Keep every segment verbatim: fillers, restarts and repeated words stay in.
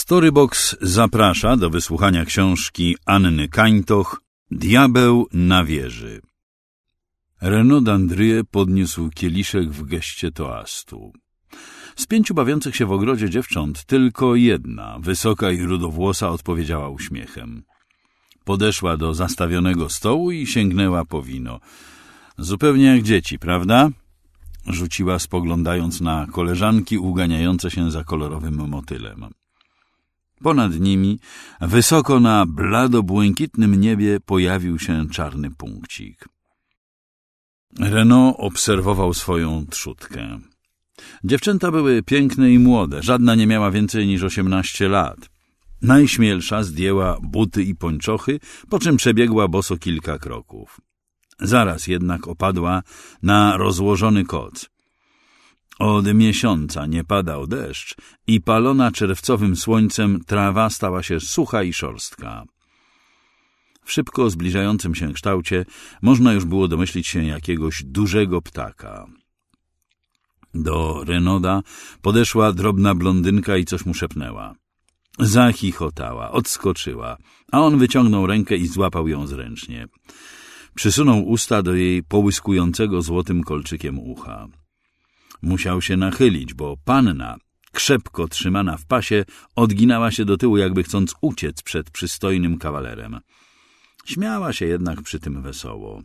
Storybox zaprasza do wysłuchania książki Anny Kańtoch Diabeł na wieży. Renaud d'Andrieux podniósł kieliszek w geście toastu. Z pięciu bawiących się w ogrodzie dziewcząt tylko jedna, wysoka i rudowłosa, odpowiedziała uśmiechem. Podeszła do zastawionego stołu i sięgnęła po wino. Zupełnie jak dzieci, prawda? Rzuciła, spoglądając na koleżanki uganiające się za kolorowym motylem. Ponad nimi, wysoko na blado-błękitnym niebie, pojawił się czarny punkcik. Renaud obserwował swoją trzódkę. Dziewczęta były piękne i młode, żadna nie miała więcej niż osiemnaście lat. Najśmielsza zdjęła buty i pończochy, po czym przebiegła boso kilka kroków. Zaraz jednak opadła na rozłożony koc. Od miesiąca nie padał deszcz i palona czerwcowym słońcem trawa stała się sucha i szorstka. W szybko zbliżającym się kształcie można już było domyślić się jakiegoś dużego ptaka. Do Renauda podeszła drobna blondynka i coś mu szepnęła. Zachichotała, odskoczyła, a on wyciągnął rękę i złapał ją zręcznie. Przysunął usta do jej połyskującego złotym kolczykiem ucha. Musiał się nachylić, bo panna, krzepko trzymana w pasie, odginała się do tyłu, jakby chcąc uciec przed przystojnym kawalerem. Śmiała się jednak przy tym wesoło.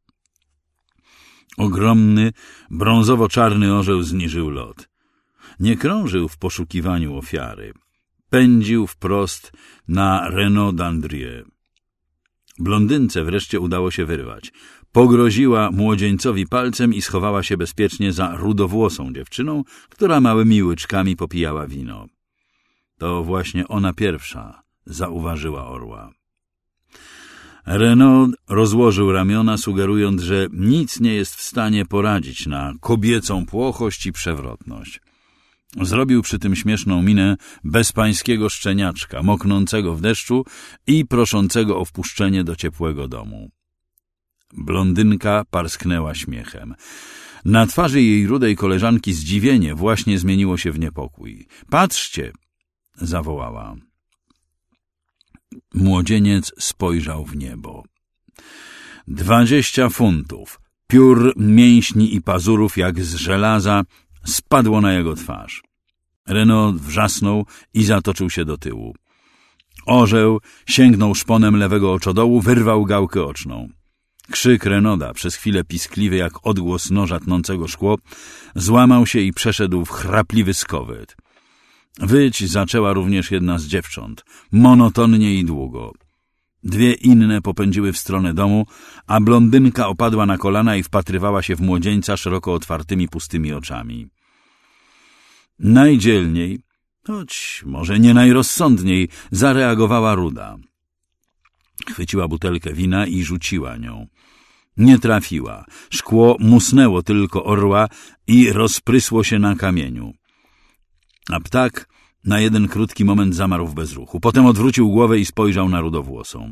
Ogromny, brązowo-czarny orzeł zniżył lot. Nie krążył w poszukiwaniu ofiary. Pędził wprost na Renaud d'Andrieux. Blondynce wreszcie udało się wyrwać. Pogroziła młodzieńcowi palcem i schowała się bezpiecznie za rudowłosą dziewczyną, która małymi łyczkami popijała wino. To właśnie ona pierwsza zauważyła orła. Renaud rozłożył ramiona, sugerując, że nic nie jest w stanie poradzić na kobiecą płochość i przewrotność. Zrobił przy tym śmieszną minę bezpańskiego szczeniaczka, moknącego w deszczu i proszącego o wpuszczenie do ciepłego domu. Blondynka parsknęła śmiechem. Na twarzy jej rudej koleżanki zdziwienie właśnie zmieniło się w niepokój. — Patrzcie! — zawołała. Młodzieniec spojrzał w niebo. Dwadzieścia funtów, piór, mięśni i pazurów jak z żelaza spadło na jego twarz. Renaud wrzasnął i zatoczył się do tyłu. Orzeł sięgnął szponem lewego oczodołu, wyrwał gałkę oczną. Krzyk Renauda, przez chwilę piskliwy jak odgłos noża tnącego szkło, złamał się i przeszedł w chrapliwy skowyt. Wyć zaczęła również jedna z dziewcząt, monotonnie i długo. Dwie inne popędziły w stronę domu, a blondynka opadła na kolana i wpatrywała się w młodzieńca szeroko otwartymi, pustymi oczami. Najdzielniej, choć może nie najrozsądniej, zareagowała ruda. Chwyciła butelkę wina i rzuciła nią. Nie trafiła. Szkło musnęło tylko orła i rozprysło się na kamieniu. A ptak na jeden krótki moment zamarł w bezruchu. Potem odwrócił głowę i spojrzał na rudowłosą.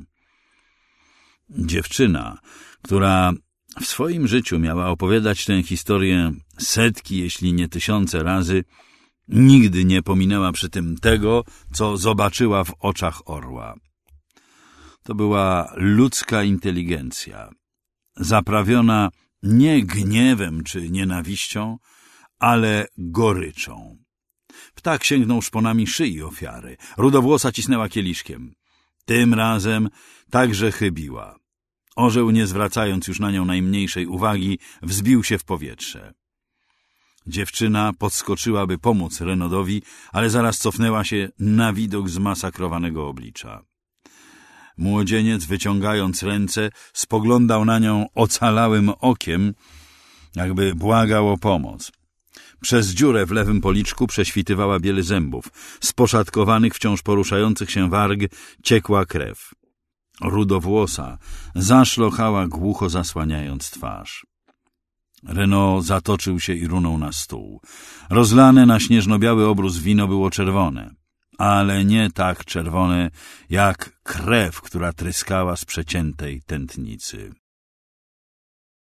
Dziewczyna, która w swoim życiu miała opowiadać tę historię setki, jeśli nie tysiące razy, nigdy nie pominęła przy tym tego, co zobaczyła w oczach orła. To była ludzka inteligencja, zaprawiona nie gniewem czy nienawiścią, ale goryczą. Ptak sięgnął szponami szyi ofiary. Rudowłosa cisnęła kieliszkiem. Tym razem także chybiła. Orzeł, nie zwracając już na nią najmniejszej uwagi, wzbił się w powietrze. Dziewczyna podskoczyła, by pomóc Renaudowi, ale zaraz cofnęła się na widok zmasakrowanego oblicza. Młodzieniec, wyciągając ręce, spoglądał na nią ocalałym okiem, jakby błagał o pomoc. Przez dziurę w lewym policzku prześwitywała biel zębów. Z poszatkowanych, wciąż poruszających się warg ciekła krew. Rudowłosa zaszlochała głucho, zasłaniając twarz. Renaud zatoczył się i runął na stół. Rozlane na śnieżno-biały obrus wino było czerwone, ale nie tak czerwone jak krew, która tryskała z przeciętej tętnicy.